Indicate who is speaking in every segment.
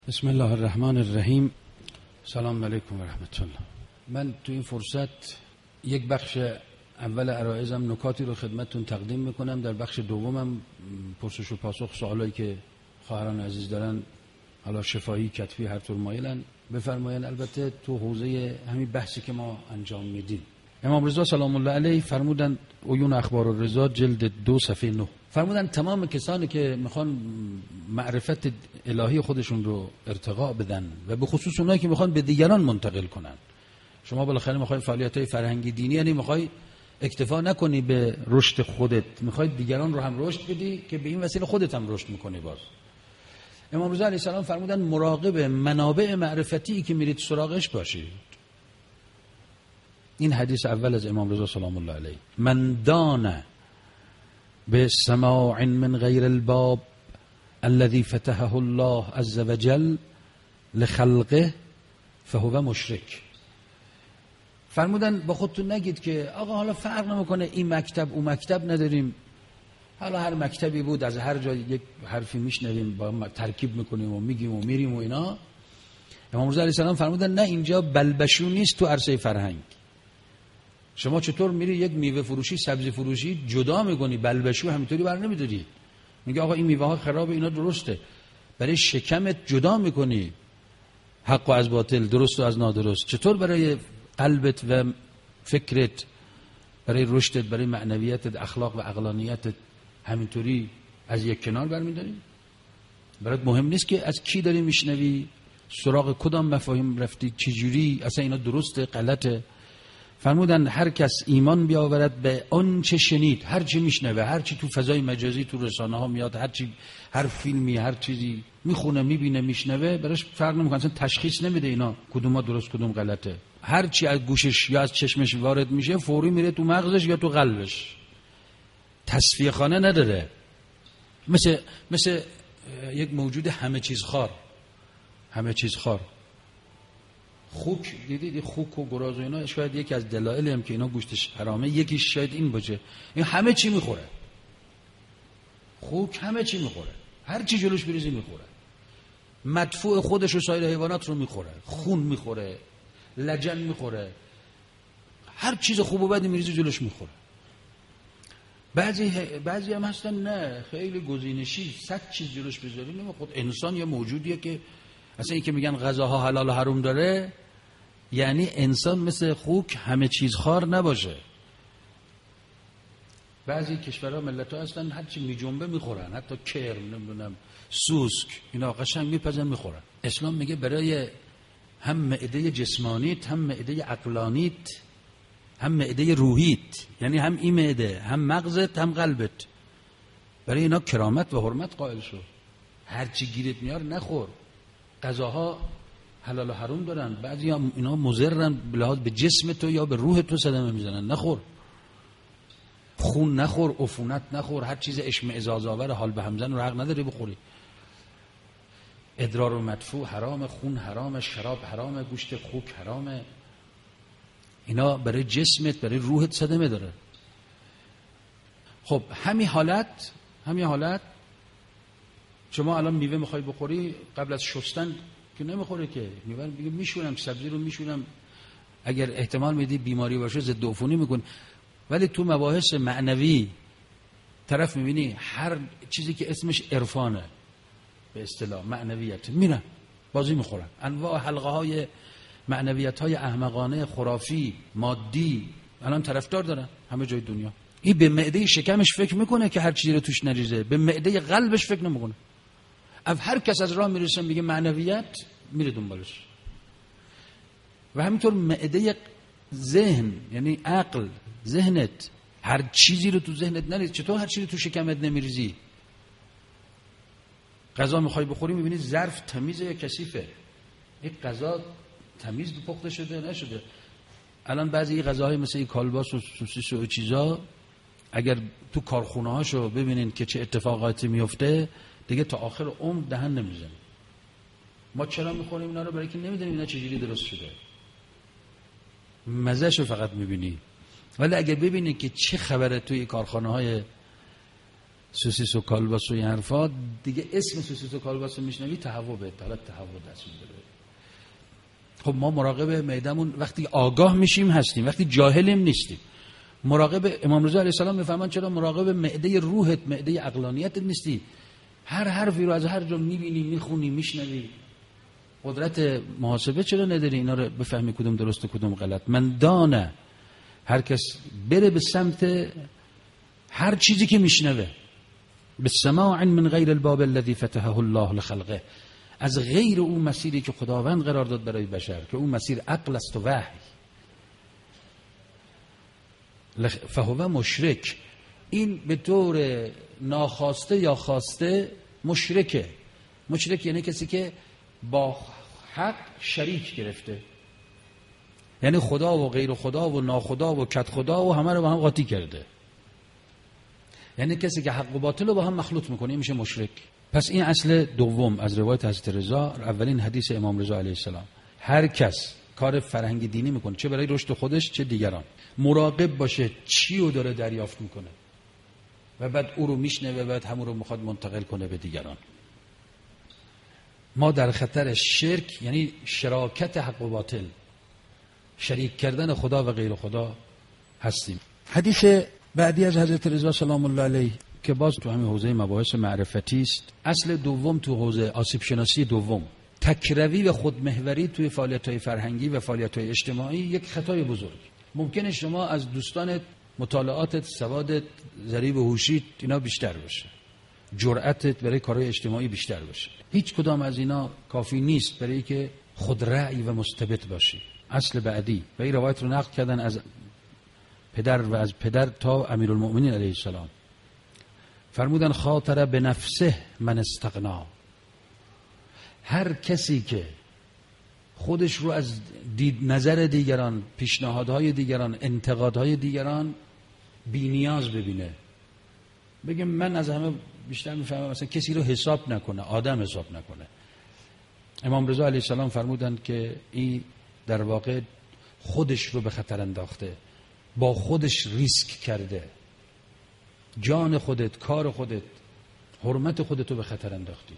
Speaker 1: بسم الله الرحمن الرحیم. سلام علیکم و رحمت الله. من تو این فرصت یک بخش اول عرایزم نکاتی رو خدمتتون تقدیم میکنم. در بخش دومم پرسش و پاسخ سوالایی که خواهران عزیز دارن، حالا شفاهی، کتفی، هر طور مایلن بفرمایین. البته تو حوزه همین بحثی که ما انجام میدیم. امام رضا سلام الله علیه فرمودن، عیون اخبار الرضا جلد 2 صفحه 9، فرمودن تمام کسانی که میخوان معرفت الهی خودشون رو ارتقا بدن و به خصوص اونایی که میخوان به دیگران منتقل کنن. شما بالاخره میخوای فعالیت‌های فرهنگی دینی، یعنی میخوای اکتفا نکنی به رشد خودت، میخوای دیگران رو هم رشد بدی که به این وسیله خودت هم رشد میکنی. باز امام رضا علیه السلام فرمودن مراقب منابع معرفتی که میرید سراغش باشید. این حدیث اول از امام رضا سلام الله علیه: من دان به سماع من غیر الباب الذي فتحه الله عز وجل لخلقه فهو مشرک. فرمودن با خودتون نگید که آقا حالا فرق نمیکنه این مکتب اون مکتب نداریم، حالا هر مکتبی بود از هر جای یک حرفی میشنویم با ترکیب میکنیم و میگیم و میریم و اینا. امام رضا علیه السلام فرمودن نه، اینجا بلبشو نیست تو عرصه فرهنگ. شما چطور میری یک میوه فروشی، سبزی فروشی جدا میکنی، بلبشو همینطوری بر نمیداری، میگه آقا این میوه ها خرابه، اینا درسته، برای شکمت جدا میکنی حق و از باطل، درست و از نادرست. چطور برای قلبت و فکرت، برای رشدت، برای معنویتت، اخلاق و عقلانیتت همینطوری از یک کنار برمیداری؟ برات مهم نیست که از کی داری میشنوی، سراغ کدام مفاهیم رفتی، چجوری، اصلا اینا درسته غلطه. فرمودن هر کس ایمان بیاورد به آن چه شنید، هر چی میشنوه، هر چی تو فضای مجازی تو رسانه ها میاد، هر چی، هر فیلمی، هر چیزی میخونه، میبینه، میشنوه، براش فرق نمیکنه، اصلا تشخیص نمیده اینا کدوم درست کدوم غلطه. هر چی از گوشش یا از چشمش وارد میشه فوری میره تو مغزش یا تو قلبش، تصفیه خانه نداره. مثل یک موجود همه چیز خار. خوک دیدید، خوک و گراز و اینا شاید یکی از دلایلی هم که اینا گوشتش حرامه یکیش شاید این باشه، این همه چی میخوره. خوک همه چی میخوره، هر چی جلوش بریزی میخوره، مدفوع خودش و سایر حیوانات رو میخوره، خون میخوره، لجن میخوره، هر چیز خوب و بدی میریزی جلوش میخوره. بعضی هم هستن نه، خیلی گزینشی، 100 چیز جلوش بذاری نمیخواد. انسان یه موجودیه که اصلا این که میگن غذاها حلال و حرام داره، یعنی انسان مثل خوک همه چیز خار نباشه. بعضی کشورها ملت‌ها هستن هر چی میجنبه میخورن، حتی کرم، نمیدونم سوسک، اینا قشنگ میپزن میخورن. اسلام میگه برای هم معده جسمانیت، هم معده عقلانیت، هم معده روحیت، یعنی هم این معده، هم مغزت، هم قلبت، برای اینا کرامت و حرمت قائل شو. هر چی گیرت میار نخور. غذاها حلال و حرام دارن، بعضی هم اینا مضرن به لحاظ به جسم تو یا به روح تو صدمه میزنن، نخور. خون نخور، عفونت نخور، هر چیز اشمئزاز آور حال به همزن رو حق نداری بخوری. ادرار و مدفوع حرام، خون حرام، شراب حرام، گوشت خوک حرامه. اینا برای جسمت، برای روحت صدمه داره. خب همین حالت شما الان میوه میخوای بخوری، قبل از شستن که نمیخوره که، میوه میگه میشورم، سبزی رو میشورم، اگر احتمال میدی بیماری باشه ضد عفونی میکن. ولی تو مباحث معنوی طرف میبینی هر چیزی که اسمش عرفانه، به اصطلاح معنویت، میرن بازی میخورن. انواع حلقه های معنویت های احمقانه، خرافی، مادی الان طرفدار دارن همه جای دنیا. این به معده شکمش فکر میکنه که هر چیزی رو توش نریزه، به معده قلبش فکر نمیکنه. هر کس از راه میرسه میگه معنویت، میره دنبالش. و همینطور معده ذهن، یعنی عقل، ذهنت، هر چیزی رو تو ذهنت نریز. چطور هر چیزی تو شکمت نمیریزی؟ غذا میخوای بخوری میبینی ظرف تمیزه یا کثیفه، این غذا تمیز پخته شده نشده. الان بعضی غذاهای مثل این کالباس و سوسیس و چیزا اگر تو کارخونه هاشو ببینین که چه اتفاقاتی میفته، دیگه تا آخر عمر دهن نمیزنه. ما چرا میخوریم اینا رو؟ برای که نمیدونیم اینا چجوری درست شده، مزهشو فقط میبینی. ولی اگر ببینی که چه خبره توی کارخانه های سوسیس و کالباس و این حرفا دیگه، اسم سوسیس و کالباس رو میشنوی تهوع به حالت تهوع دست میگیره. خب ما مراقب معدمون وقتی آگاه میشیم هستیم، وقتی جاهلیم نیستیم. مراقب امام رضا علیه السلام میفرمان چرا مراقب معده روحت، معده عقلانیتت نیستی؟ هر حرفی رو از هر جا میبینی، میخونی، میشنوی. قدرت محاسبه چرا نداری اینا رو بفهمی کدوم درست و کدوم غلط؟ من دانه، هر کس بره به سمت هر چیزی که میشنوه، بالسماع من غیر الباب الذي فتحه الله لخلقه، از غیر اون مسیری که خداوند قرار داد برای بشر، که اون مسیر عقل است و وحی، فهو مشرک. این به طور ناخواسته یا خواسته مشرکه. مشرک یعنی کسی که با حق شریک گرفته، یعنی خدا و غیر خدا و ناخدا و کد خدا و همه رو با هم قاطی کرده. یعنی کسی که حق و باطل رو با هم مخلوط میکنه میشه مشرک. پس این اصل دوم از روایت حضرت رضا، اولین حدیث امام رضا علیه السلام. هر کس کار فرهنگی دینی میکنه، چه برای رشد خودش چه دیگران، مراقب باشه چی رو داره دریافت میکنه و بعد او رو میشنوه و بعد همون رو میخواد منتقل کنه به دیگران. ما در خطر شرک، یعنی شراکت حق و باطل، شریک کردن خدا و غیر خدا هستیم. حدیث بعدی از حضرت رضا سلام الله علیه که باز تو همین حوزه مباحث معرفتی است. اصل دوم تو حوزه آسیب شناسی دوم، تکروی و خودمحوری توی فعالیت‌های فرهنگی و فعالیت‌های اجتماعی یک خطای بزرگ. ممکنه شما از دوستانت مطالعاتت، سوادت، ضریب هوشیت اینا بیشتر باشه، جرأتت برای کارهای اجتماعی بیشتر باشه. هیچ کدام از اینا کافی نیست برای که خود رأی و مستبد باشی. اصل بعدی و این روایت رو نقل کردن از پدر و از پدر تا امیرالمؤمنین علیه السلام، فرمودن خاطر به نفسه من استغنا. هر کسی که خودش رو از نظر دیگران، پیشنهادهای دیگران، انتقادهای دیگران بی نیاز ببینه، بگه من از همه بیشتر میفهمم، مثلا کسی رو حساب نکنه، آدم حساب نکنه. امام رضا علیه السلام فرمودند که این در واقع خودش رو به خطر انداخته، با خودش ریسک کرده، جان خودت، کار خودت، حرمت خودت رو به خطر انداختی،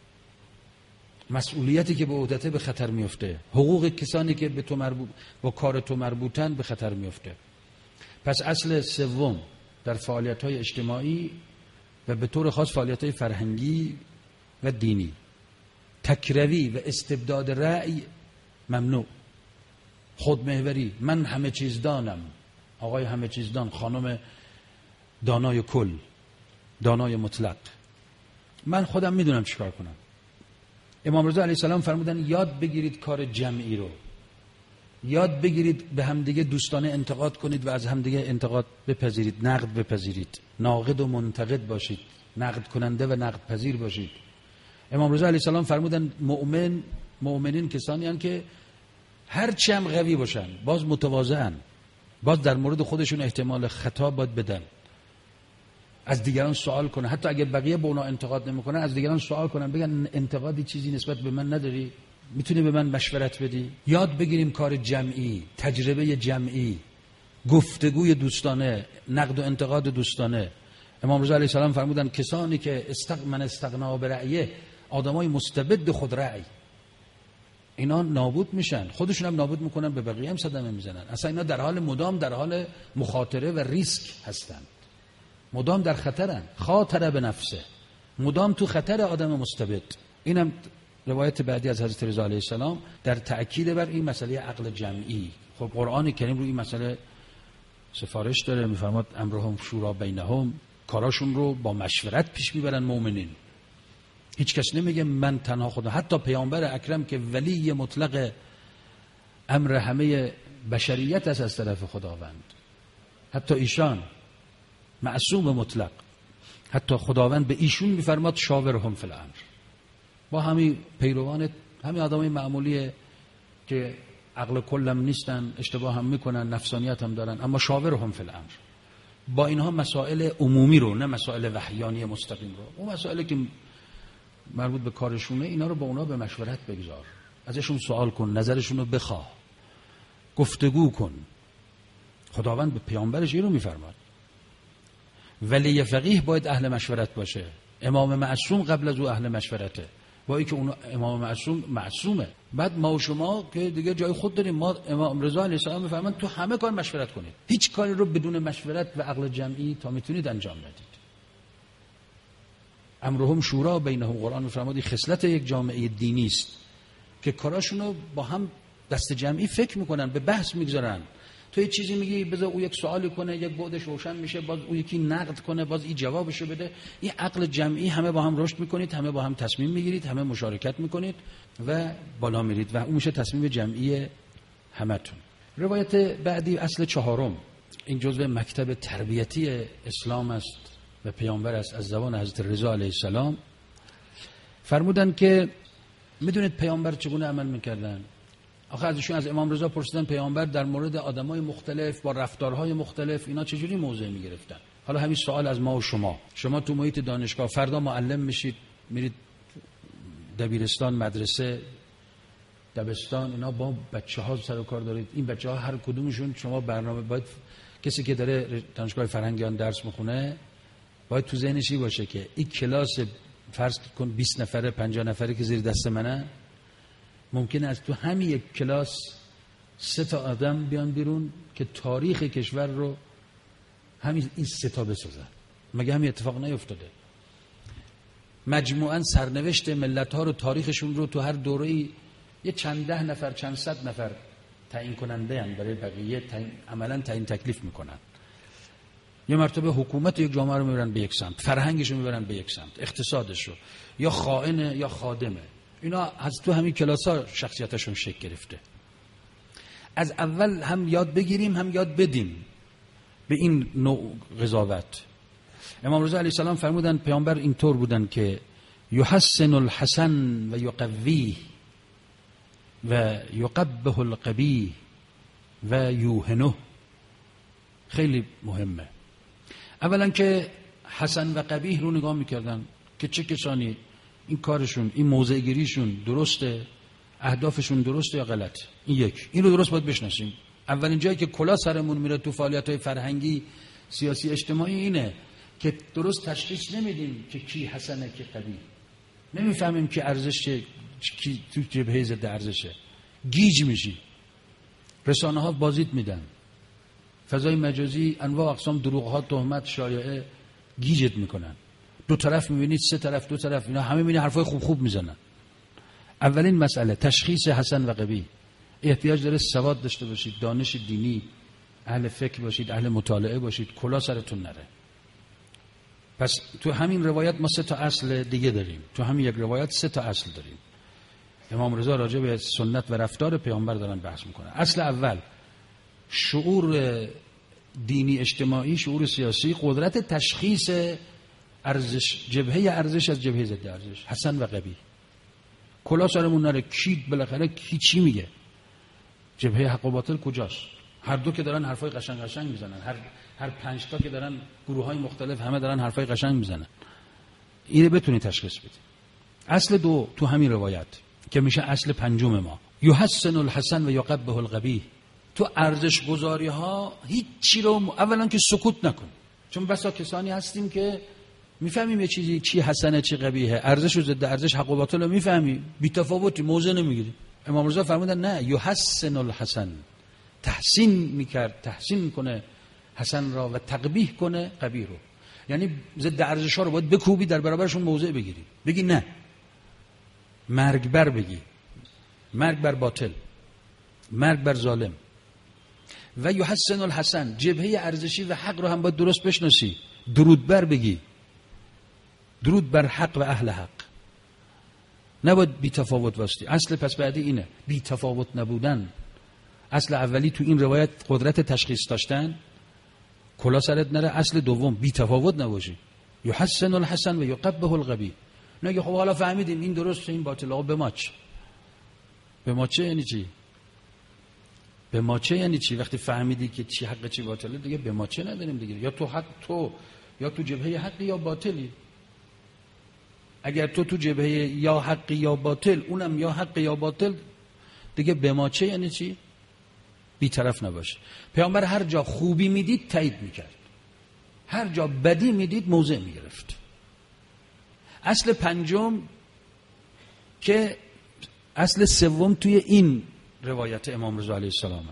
Speaker 1: مسئولیتی که به عهدته به خطر میفته، حقوق کسانی که به تو مربوط، با کار تو مربوطن به خطر میفته. پس اصل سوم در فعالیت‌های اجتماعی و به طور خاص فعالیت‌های فرهنگی و دینی، تکروی و استبداد رأی ممنوع. خودمحوری، من همه چیز دانم، آقای همه چیز دان، خانم دانای کل، دانای مطلق، من خودم میدونم چیکار کنم. امام رضا علیه السلام فرمودن یاد بگیرید کار جمعی رو، یاد بگیرید به همدیگه دوستانه انتقاد کنید و از همدیگه انتقاد بپذیرید، نقد بپذیرید، ناقد و منتقد باشید، نقد کننده و نقد پذیر باشید. امام رضا علیه السلام فرمودن مؤمنین کسانی هستند که هرچی هم قوی باشن باز متواضعن، باز در مورد خودشون احتمال خطا باید بدن، از دیگران سوال کنن، حتی اگر بقیه به اونا انتقاد نمیکنن از دیگران سوال کنن، بگن انتقادی چیزی نسبت به من نداری، میتونی به من مشورت بدی. یاد بگیریم کار جمعی، تجربه جمعی، گفتگوی دوستانه، نقد و انتقاد دوستانه. امام رضا علیه السلام فرمودن کسانی که من استغنا برأیه، آدمای مستبد خود رأی، اینا نابود میشن، خودشون هم نابود میکنن، به بقیه هم صدمه میزنن. اصلا اینا در حال مدام در حال مخاطره و ریسک هستند، مدام در خطرن. خاطره به نفسه، مدام تو خطر آدم مستبد. اینم روایت بعدی از حضرت رضا علیه السلام در تأکید بر این مسئله عقل جمعی. خب قرآن کریم روی این مسئله سفارش داره، میفرماد امرهم شورا بینهم، کاراشون رو با مشورت پیش میبرن مؤمنین. هیچ کس نمیگه من تنها خدا. حتی پیامبر اکرم که ولی مطلق امر همه بشریت است از طرف خداوند، حتی ایشان معصوم مطلق، حتی خداوند به ایشون میفرماد شاورهم فی الامر. با همین پیروان، همین آدمای معمولی که عقل کلم نیستن، اشتباه هم میکنن، نفسانیت هم دارن، اما شاورهم فی الامر، با اینها مسائل عمومی رو، نه مسائل وحیانی مستقیم رو، اون مسائلی که مربوط به کارشونه، اینا رو با اونا به مشورت بگذار، ازشون سوال کن، نظرشون رو بخواه، گفتگو کن. خداوند به پیامبرش این رو میفرماد. ولی فقیه باید اهل مشورت باشه. امام معصوم قبل از او اهل مشورته، با اینکه اون امام معصوم معصومه. بعد ما و شما که دیگه جای خود داریم. ما امام رضا علیه السلام میفرمان تو همه کار مشورت کنید، هیچ کاری رو بدون مشورت و عقل جمعی تا میتونید انجام ندید. امرهم شورا بینهم، قرآن میفرماد خصلت یک جامعه دینی است که کاراشونو با هم دست جمعی فکر میکنن، به بحث میگذارن. تو یه چیزی میگی بذار او یک سوالی کنه، یک بعدش روشن میشه، باز او یکی نقد کنه، باز این جوابشو بده. این عقل جمعی، همه با هم رشد میکنید، همه با هم تصمیم میگیرید، همه مشارکت میکنید و بالا میرید و اون میشه تصمیم جمعی همتون. روایت بعدی اصل چهارم، این جزء مکتب تربیتی اسلام است و پیامبر است، از زبان حضرت رضا علیه السلام فرمودن که میدونید پیامبر چگونه عمل میکردن؟ آخه ازشون از امام رضا پرسیدن پیامبر در مورد آدمای مختلف با رفتارهای مختلف اینا چجوری موضع میگرفتن. حالا همین سوال از ما و شما تو محیط دانشگاه فردا معلم میشید، میرید دبیرستان، مدرسه، دبستان، اینا با بچه‌ها سر و کار دارید. این بچه‌ها هر کدومشون شما برنامه باید، کسی که داره دانشگاه فرهنگیان درس میخونه باید تو ذهنش باشه که این کلاس فرض کن 20 نفره 50 نفره که زیر دست منه، ممکنه از تو همین یک کلاس 3 تا آدم بیان بیرون که تاریخ کشور رو همین این 3 تا بسازن. مگه همین اتفاق نیفتاده؟ مجموعاً سرنوشت ملت‌ها رو، تاریخشون رو تو هر دوره‌ای یه چند ده نفر چند صد نفر تعیین کننده هم برای بقیه عملاً تعیین تکلیف میکنن. یه مرتبه حکومت یک جامعه رو میبرن به یک سمت، فرهنگش رو میبرن به یک سمت، اقتصادش رو، یا خائنه یا خادمه. اینا از تو همین کلاس‌ها شخصیتشون شکل گرفته. از اول هم یاد بگیریم هم یاد بدیم به این نوع قضاوت. امام رضا علیه السلام فرمودن پیامبر اینطور بودن که یحسن الحسن و یقویه و یقبح القبیح و یوهنه. خیلی مهمه. اولا که حسن و قبیح رو نگاه میکردن که چه کسانی این کارشون، این موضع گیریشون درسته، اهدافشون درسته یا غلط. این رو درست باید بشناسیم. اولین جایی که کلا سرمون میره تو فعالیت‌های فرهنگی، سیاسی، اجتماعی اینه که درست تشخیص نمیدیم که کی حسنه کی قبیح. نمیفهمیم که ارزش کی تو جبهه ضد ارزشه. گیج میشی. رسانه‌ها بازیت میدن. فضای مجازی انواع اقسام دروغ‌ها، تهمت، شایعه گیجت میکنن. دو طرف میبینید، 3 طرف، 2 طرف، اینا همه میبینید حرفای خوب میزنن. اولین مسئله تشخیص حسن و قبیح. احتیاج داره سواد داشته باشید، دانش دینی، اهل فکر باشید، اهل مطالعه باشید، کلا سرتون نره. پس تو همین روایت ما 3 تا اصل دیگه داریم. تو همین یک روایت 3 تا اصل داریم. امام رضا راجع به سنت و رفتار پیامبر دارن بحث میکنن. اصل اول شعور دینی، اجتماعی، شعور سیاسی، قدرت تشخیص ارزش، جبهه ارزش از جبهه ضد ارزش، حسن و قبیح. کلا سرمون نره کی بالاخره کی چی میگه، جبهه حق و باطل کجاست. هر دو که دارن حرفای قشنگ میزنن، هر 5 تا که دارن گروه‌های مختلف همه دارن حرفای قشنگ میزنن. اینو بتونی تشخیص بدی. اصل 2 تو همین روایت که میشه اصل 5 ما، یحسن الحسن و یقبح القبیح. تو ارزش گذاری ها هیچ چی رو اولا که سکوت نکن، چون بسا کسانی هستیم که میفهمیم یه چیزی چی حسنه چی قبیحه، ارزش و ضد ارزش، حق و باطل رو میفهمیم، بی تفاوتی موضع نمیگیریم. امام رضا فرمودن نه، یحسن الحسن، تحسین میکرد، تحسین میکنه حسن را و تقبیح کنه قبیح رو. یعنی ضد ارزش ها رو باید بکوبی، در برابرشون موضع بگیری، بگی نه، مرگ بر بگی، مرگ بر باطل، مرگ بر ظالم. و یحسن الحسن، جبهه ارزشی و حق رو هم باید درست بشناسی، درود بر بگی، درود بر حق و اهل حق، نباید بی تفاوت واسطی. اصل پس بعدی اینه، بی تفاوت نبودن. اصل اولی تو این روایت قدرت تشخیص داشتن، کلا سرت نره. اصل دوم بی تفاوت نباشی، یحسن الحسن و یقبح القبیح. نگه خب حالا فهمیدیم این درسته این باطله، آقا به ما چه؟ به ما چه یعنی چی؟ به ما چه یعنی چی؟ وقتی فهمیدی که چی حق چی باطله دیگه به ما چه نداریم دیگه. یا تو حق، تو یا تو جبهه حق یا باطلی. اگر تو جبهه یا حق یا باطل، اونم یا حق یا باطل، دیگه به ما چه یعنی چی؟ بی طرف نباشه. پیامبر هر جا خوبی میدید تایید میکرد، هر جا بدی میدید موضع میگرفت. اصل پنجم که اصل سوم توی این روایت امام رضا علیه السلام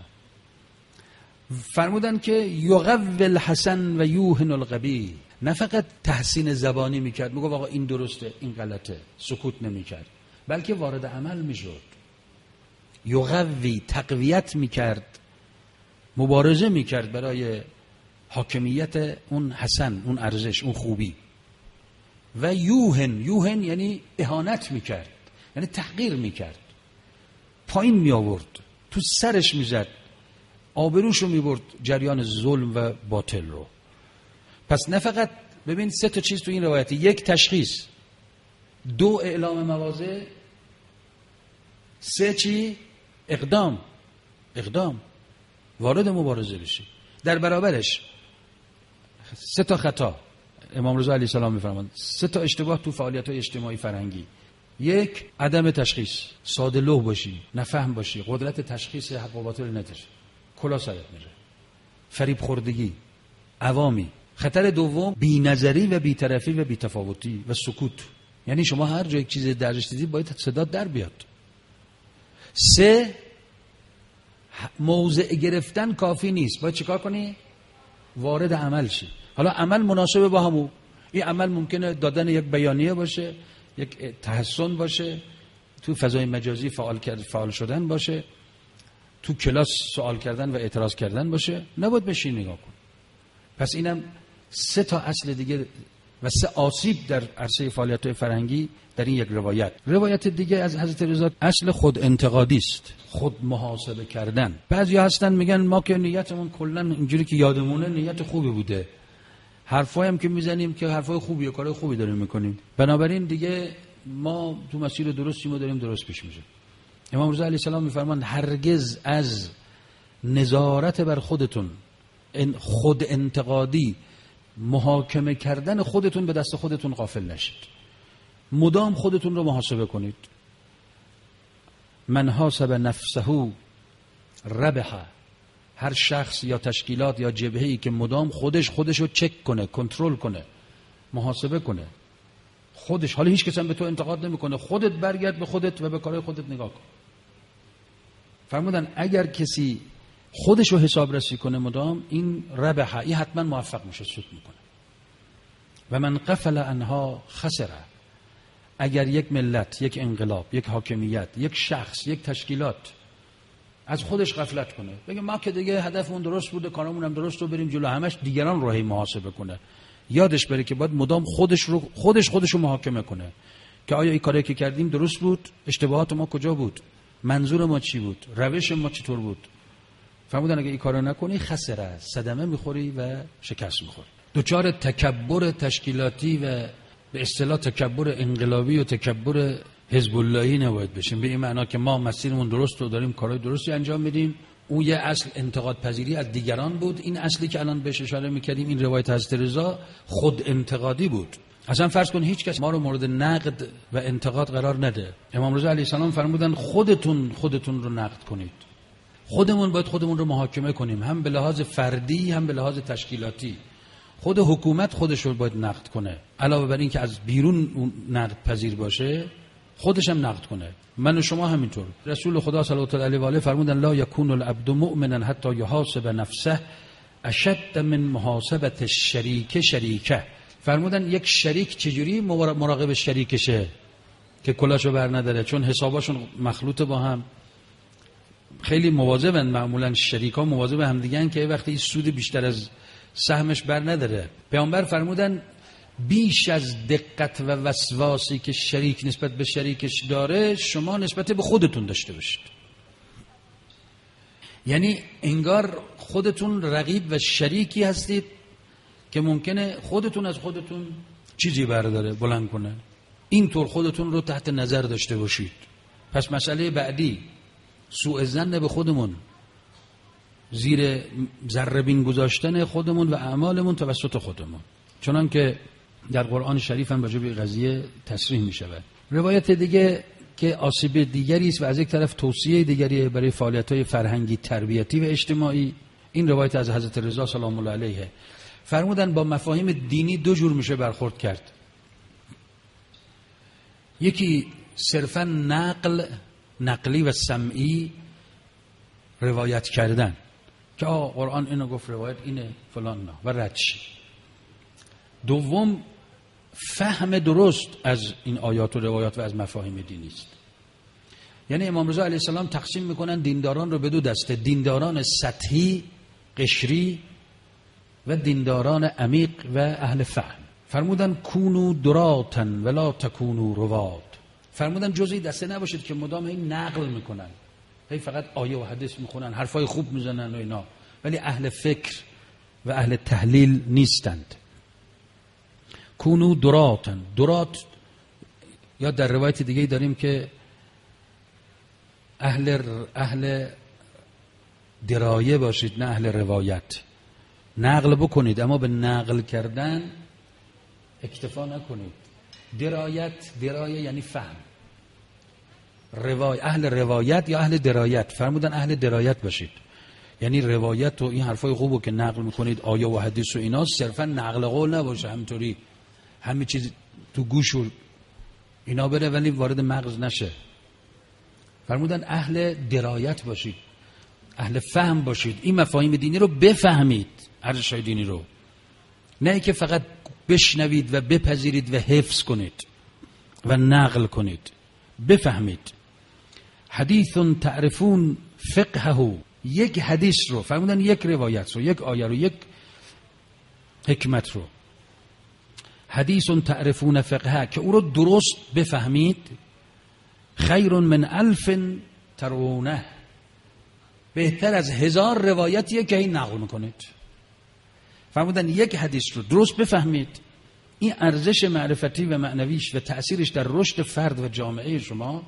Speaker 1: فرمودن که یقوی الحسن و یوهن القبیح. نه فقط تحسین زبانی میکرد، میگه آقا این درسته این غلطه، سکوت نمیکرد، بلکه وارد عمل میشد. یقوی، تقویت میکرد، مبارزه میکرد برای حاکمیت اون حسن، اون ارزش، اون خوبی. و یوهن یعنی اهانت میکرد، یعنی تحقیر میکرد، پایین میآورد، تو سرش میزد، آبروشو میبرد، جریان ظلم و باطل رو. پس نه فقط ببین 3 تا چیز تو این روایت: 1 تشخیص، 2 اعلام مواضع، 3 چی؟ اقدام وارد مبارزه بشی. در برابرش 3 تا خطا امام رضا علیه السلام میفرمایند، 3 تا اشتباه تو فعالیت‌های اجتماعی فرهنگی. 1 عدم تشخیص، ساده لوح باشی، نفهم باشی، قدرت تشخیص حق و باطل نداری، کلا سرت میره، فریب خوردگی، عوامی. خطر دوم بی‌نظری و بی‌طرفی و بی‌تفاوتی و سکوت، یعنی شما هر جا یک چیز درجش دیدید باید صدا در بیاد. 3 موضع گرفتن کافی نیست، باید چیکار کنی؟ وارد عمل شی. حالا عمل مناسب با همون، این عمل ممکنه دادن یک بیانیه باشه، یک تحسن باشه، تو فضای مجازی فعال شدن باشه، تو کلاس سوال کردن و اعتراض کردن باشه، نباید بشین نگاه کن. پس اینم 3 تا اصل دیگه و 3 آسیب در عرصه فعالیت‌های فرهنگی در این یک روایت. روایت دیگه از حضرت رضا اصل خود انتقادی است، خود محاسبه کردن. بعضیا هستن میگن ما که نیتمون کلا اینجوری که یادمونه نیت خوبی بوده، حرفایی هم که میزنیم که حرفای خوبیه، کارهای خوبی داریم میکنیم، بنابراین دیگه ما تو مسیر درستیم و داریم درست پیش میریم. امام رضا علیه السلام میفرمان هرگز از نظارت بر خودتون، خود انتقادی، محاکمه کردن خودتون به دست خودتون غافل نشید. مدام خودتون رو محاسبه کنید. من حاسب نفسه ربح. هر شخص یا تشکیلات یا جبهه‌ای که مدام خودش رو چک کنه، کنترل کنه، محاسبه کنه خودش، حالا هیچ کس هم به تو انتقاد نمیکنه، خودت برگرد به خودت و به کارهای خودت نگاه کن. فرمودن اگر کسی خودش رو حسابرسی کنه مدام، این ربح، این حتما موفق میشه، سود میکنه. و من غفل عنها خسر. اگر یک ملت، یک انقلاب، یک حاکمیت، یک شخص، یک تشکیلات از خودش غفلت کنه، بگه ما که دیگه هدفمون درست بوده، کارمون هم درست، رو بریم جلو، همش دیگران رو محاسبه کنه، یادش بره که باید مدام خودش رو محاکمه کنه که آیا این کاری که کردیم درست بود، اشتباهات ما کجا بود، منظور ما چی بود، روش ما چطور بود. فرمودن اگه این کارو نکنی خسره، صدمه میخوری و شکست میخوری. دوچار تکبر تشکیلاتی و به اصطلاح تکبر انقلابی و تکبر حزب اللهی نباید بشیم، به این معنا که ما مسیرمون درست و داریم کارهای درستی انجام میدیم. اون یه اصل انتقاد پذیری از دیگران بود. این اصلی که الان بهش اشاره میکردیم، این روایت حضرت رضا خود انتقادی بود. اصلا فرض کن هیچ کس ما رو مورد نقد و انتقاد قرار نده. امام رضا علیه السلام فرمودن خودتون رو نقد کنید. خودمون باید خودمون رو محاکمه کنیم، هم به لحاظ فردی هم به لحاظ تشکیلاتی. خود حکومت خودش رو باید نقد کنه، علاوه بر این که از بیرون اون نقد پذیر باشه، خودش هم نقد کنه. من و شما همینطور. رسول خدا صلی الله علیه و آله فرمودن لا یکون العبد مؤمنا حتی یحاسب نفسه اشد من محاسبه الشریک شریکه. فرمودن یک شریک چجوری مراقب شریکشه که کلاشو بر نداره، چون حساباشون مخلوطه با هم، خیلی مواظبن. معمولا شریکا مواظب هم دیگه‌ن که وقتی این سود بیشتر از سهمش بر نداره. پیامبر فرمودن بیش از دقت و وسواسی که شریک نسبت به شریکش داره، شما نسبت به خودتون داشته باشید. یعنی انگار خودتون رقیب و شریکی هستید که ممکنه خودتون از خودتون چیزی برداره، بلند کنه. اینطور خودتون رو تحت نظر داشته باشید. پس مسئله بعدی سوء ظن به خودمون، زیر ذره بین گذاشتن خودمون و اعمالمون توسط خودمون، چنان که در قرآن شریف هم راجع به قضیه تصریح می شود. روایت دیگه که آسیب دیگری است و از یک طرف توصیه دیگری برای فعالیت‌های فرهنگی، تربیتی و اجتماعی، این روایت از حضرت رضا سلام الله علیه. فرمودن با مفاهیم دینی دو جور میشه برخورد کرد. یکی صرفا نقلی و سمعی روایت کردن که قرآن اینو گفت، روایت اینه، فلان نه و رد شی. دوم فهم درست از این آیات و روایات و از مفاهیم دینی است. یعنی امام رضا علیه السلام تقسیم میکنن دینداران رو به دو دسته: دینداران سطحی قشری و دینداران عمیق و اهل فهم. فرمودن کونو دراتن ولا تکونو رواد. فرمودن جزئی دسته نباشید که مدام این نقل میکنن، هی فقط آیه و حدیث میخونن، حرفای خوب میزنن و اینا، ولی اهل فکر و اهل تحلیل نیستند. کونو دراتن. درات یا در روایت دیگه داریم که اهل درایه باشید، نه اهل روایت. نقل بکنید اما به نقل کردن اکتفا نکنید. درایه یعنی فهم. اهل روایت یا اهل درایت. فرمودن اهل درایت باشید، یعنی روایت و این حرفای خوبو که نقل میکنید، آیه و حدیث و اینا، صرفا نقل قول نباشه، همینطوری همه چیز تو گوش و اینا بره ولی وارد مغز نشه. فرمودن اهل درایت باشید، اهل فهم باشید، این مفاهیم دینی رو بفهمید، ارزش‌های دینی رو، نه که فقط بشنوید و بپذیرید و حفظ کنید و نقل کنید. بفهمید. حدیث تعرفون فقهه. یک حدیث رو فرمودن، یک روایت رو، یک آیه رو، یک حکمت رو، حدیث تعرفون فقهه، که او رو درست بفهمید، خیر من 1000 ترونه، بهتر از 1000 روایتیه که این نقل میکنید. فرمودن یک حدیث رو درست بفهمید، این ارزش معرفتی و معنویش و تأثیرش در رشد فرد و جامعه شما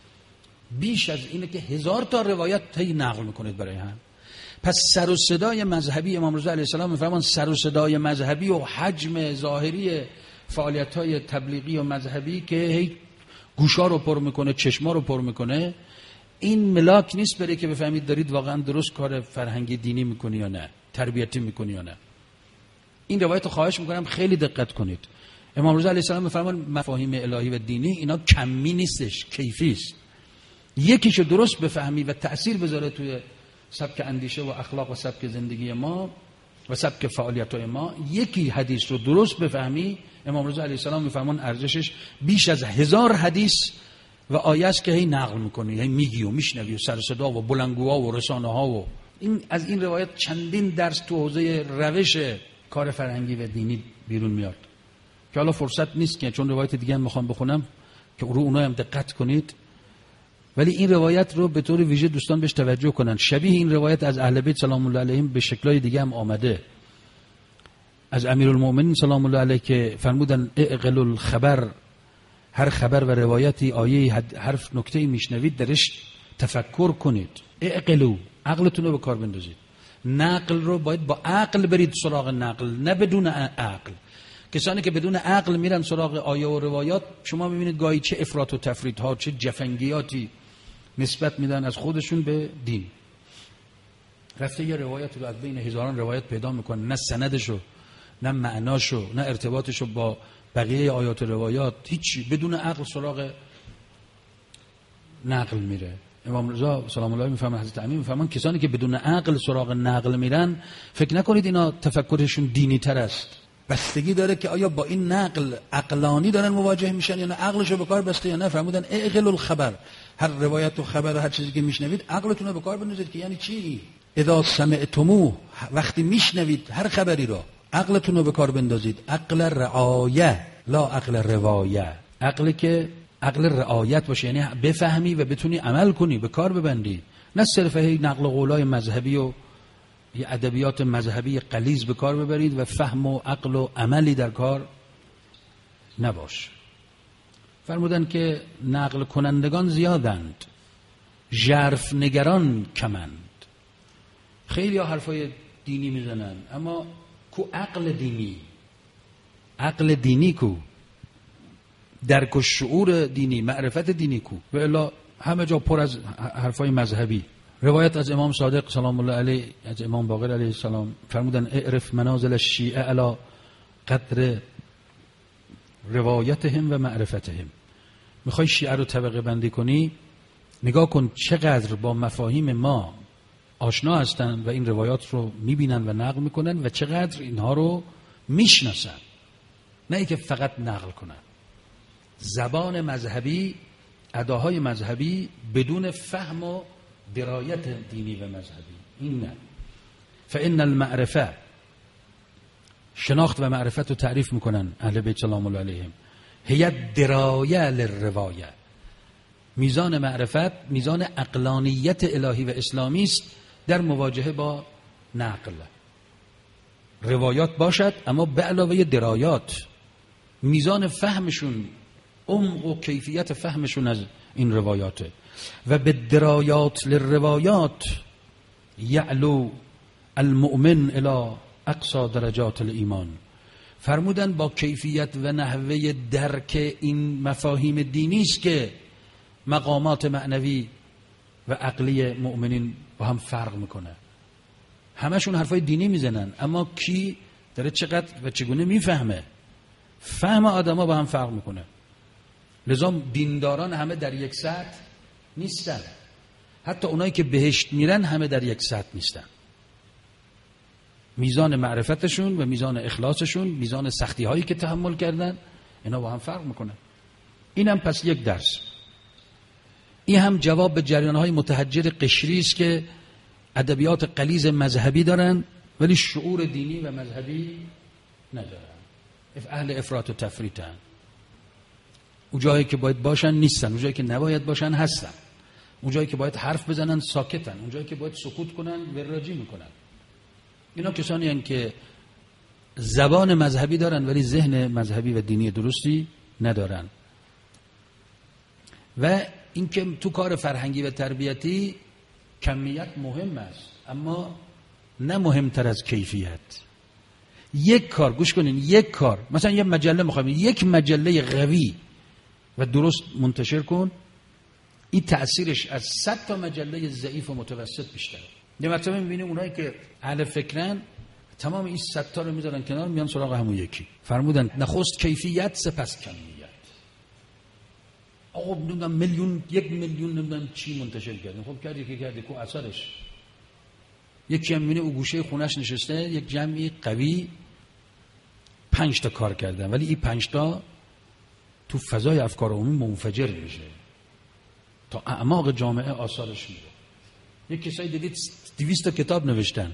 Speaker 1: بیش از اینه که 1000 تا روایت هی نقل میکنید برای هم. پس سر و صدای مذهبی امام رضا علیه السلام میفرمان، سر و صدای مذهبی و حجم ظاهری فعالیت‌های تبلیغی و مذهبی که هی گوشا رو پر میکنه، چشما رو پر میکنه، این ملاک نیست برای که بفهمید دارید واقعا درست کار فرهنگی دینی میکنی یا نه، تربیتی میکنی یا نه. این روایت رو خواهش میکنم خیلی دقت کنید. امام رضا علیه السلام میفرمان مفاهیم الهی و دینی اینا کمی نیستش، کیفی است. یکیشو درست بفهمی و تأثیر بذاره توی سبک اندیشه و اخلاق و سبک زندگی ما و سبک فعالیت‌های ما، یکی حدیث رو درست بفهمی، امام رضا علیه السلام میفرمان ارزشش بیش از 1000 حدیث و آیه است که هی نقل میکنی، هی میگی و میشنوی و سر صدا و بلندگوها و رسانه ها و این. از این روایت چندین درس تو حوزه روش کار فرهنگی و دینی بیرون میاد که حالا فرصت نیست که چون روایت دیگه هم میخوام بخونم که رو اونها هم دقت کنید، ولی این روایت رو به طور ویژه دوستان بهش توجه کنن. شبیه این روایت از اهل بیت سلام الله علیهم به شکل‌های دیگه هم آمده. از امیرالمومنین سلام الله علیه که فرمودن اعقلوا الخبر، هر خبر و روایتی، آیه، حرف، نکته میشنوید درش تفکر کنید. اعقلوا، عقلتون رو به کار بندازید. نقل رو باید با عقل برید سراغ نقل، نه بدون عقل. کسانی که بدون عقل میرن سراغ آیه و روایات، شما میبینید گاهی چه افراط و تفریط ها، چه جفنگیاتی نسبت میدن از خودشون به دین. رفته یه روایت رو از بین هزاران روایت پیدا میکنه، نه سندشو، نه معناشو، نه ارتباطشو با بقیه آیات و روایات، هیچی، بدون عقل سراغ نقل میره. امام رضا سلام الله میفهمن، حضرت امین میفهمن کسانی که بدون عقل سراغ نقل میرن، فکر نکنید اینا تفکرشون دینی تر است. بستگی داره که آیا با این نقل عقلانی دارن مواجه میشن یا نه، عقلشو به کار بسته یا نه. فرمودن اعقلوا الخبر، هر روایت و خبر و هر چیزی که میشنوید عقلتون رو به کار بندازید. که یعنی چی؟ اذا سمعتموه، وقتی میشنوید هر خبری رو، عقلتون رو به کار بندازید. عقل رعایه لا عقل روایه. عقل که عقل رعایت باشه، یعنی بفهمی و بتونی عمل کنی، به کار ببندی، نه صرف هی نقل قولای مذهبی و یه ادبیات مذهبی غلیظ به کار ببرید و فهم و عقل و عملی در کار نباشه. فرمودن که نقل کنندگان زیادند، ژرف نگران کمند. خیلی ها حرفای دینی میزنن اما کو عقل دینی؟ عقل دینی کو؟ درک و شعور دینی، معرفت دینی کو؟ و الا همه جا پر از حرفای مذهبی. روایت از امام صادق سلام الله علیه، از امام باقر علیه السلام فرمودن اعرف منازل الشیعه علی قدر روایتهم و معرفتهم. میخوای شیعه رو طبقه بندی کنی، نگاه کن چقدر با مفاهیم ما آشنا هستن و این روایات رو میبینن و نقل میکنن و چقدر اینها رو میشناسن، نه اینکه فقط نقل کنن. زبان مذهبی، اداهای مذهبی بدون فهم و درایت دینی و مذهبی، این نه. فإن المعرفه، شناخت و معرفت رو تعریف میکنن اهل بیت سلام الله علیهم، هی درایه للروایه. میزان معرفت میزان عقلانیت الهی و اسلامی است در مواجهه با نقل. روایات باشد اما به علاوه درایات، میزان فهمشون، عمق و کیفیت فهمشون از این روایاته. و به درایات للروایات یعلو المؤمن الی اقصا درجات الایمان. فرمودن با کیفیت و نحوه درک این مفاهیم دینی است که مقامات معنوی و عقلی مؤمنین با هم فرق میکنه. همشون حرفای دینی میزنن اما کی داره چقدر و چگونه میفهمه، فهم آدما با هم فرق میکنه. لذا دینداران همه در یک سطح نیستن، حتی اونایی که بهشت میرن همه در یک سطح نیستن. میزان معرفتشون و میزان اخلاصشون، میزان سختی هایی که تحمل کردن، اینا با هم فرق میکنه. این هم پس یک درس. این هم جواب به جریان‌های متحجر قشری است که ادبیات غلیظ مذهبی دارن ولی شعور دینی و مذهبی ندارن. اهل افراط و تفریطن. اون جایی که باید باشن نیستن، اون جایی که نباید باشن هستن. اون جایی که باید حرف بزنن ساکتن، اون جایی که باید سکوت کنن وراجی میکنن. اینا کسانی هستند که زبان مذهبی دارن ولی ذهن مذهبی و دینی درستی ندارن. و اینکه تو کار فرهنگی و تربیتی کمیت مهم است اما نه مهمتر از کیفیت. یک کار، گوش کنین، یک کار، مثلا یه مجله میخوایم، یک مجله قوی و درست منتشر کن، این تأثیرش از 100 تا مجله ضعیف و متوسط بیشتره. یه مرتبه میبینیم اونایی که اهل فکرن تمام این 100 تا رو میذارن کنار، میان سراغ همون یکی. فرمودن نخست کیفیت سپس کمیت. آقا نمیدونم میلیون، 1 میلیون نمیدونم چی منتشر کردیم. خب کردی که کردی، کو اثرش؟ یکی هم میبینه او گوشه خونش نشسته، یک جمعی قوی 5 تا کار کردن ولی این 5 تا تو فضای افکار عمومی منفجر میشه، تا اعماق جامعه آثارش میره. یک کسایی دیدید 200 تا کتاب نوشتن،